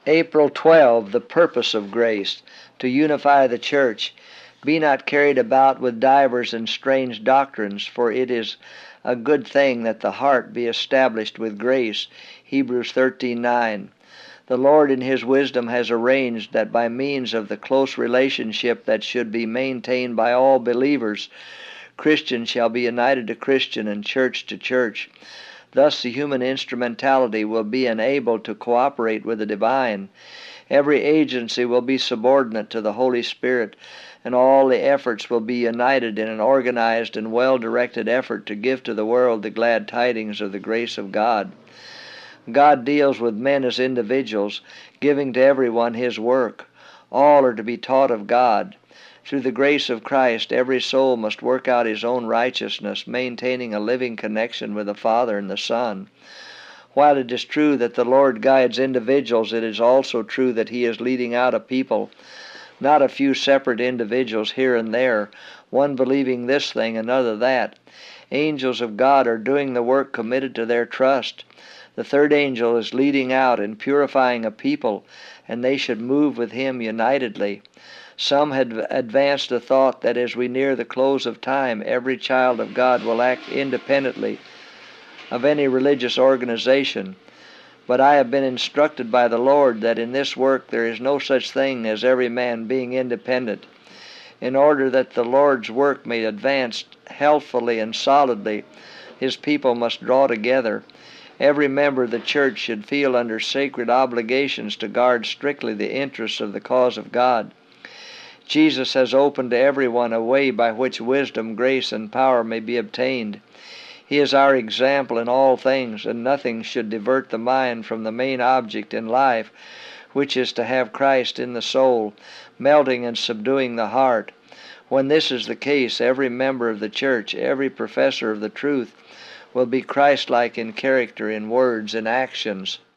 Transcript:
April 12, the purpose of grace, to unify the church. Be not carried about with divers and strange doctrines, for it is a good thing that the heart be established with grace. Hebrews 13:9. The Lord in His wisdom has arranged that by means of the close relationship that should be maintained by all believers, Christian shall be united to Christian and church to church. Thus the human instrumentality will be enabled to cooperate with the divine. Every agency will be subordinate to the Holy Spirit, and all the efforts will be united in an organized and well-directed effort to give to the world the glad tidings of the grace of God. God deals with men as individuals, giving to everyone his work. All are to be taught of God. Through the grace of Christ, every soul must work out his own righteousness, maintaining a living connection with the Father and the Son. While it is true that the Lord guides individuals, it is also true that He is leading out a people, not a few separate individuals here and there, one believing this thing, another that. Angels of God are doing the work committed to their trust. The third angel is leading out and purifying a people, and they should move with him unitedly. Some had advanced the thought that as we near the close of time, every child of God will act independently of any religious organization. But I have been instructed by the Lord that in this work there is no such thing as every man being independent. In order that the Lord's work may advance healthfully and solidly, His people must draw together. Every member of the church should feel under sacred obligations to guard strictly the interests of the cause of God. Jesus has opened to everyone a way by which wisdom, grace, and power may be obtained. He is our example in all things, and nothing should divert the mind from the main object in life, which is to have Christ in the soul, melting and subduing the heart. When this is the case, every member of the church, every professor of the truth, will be Christ-like in character, in words, and actions.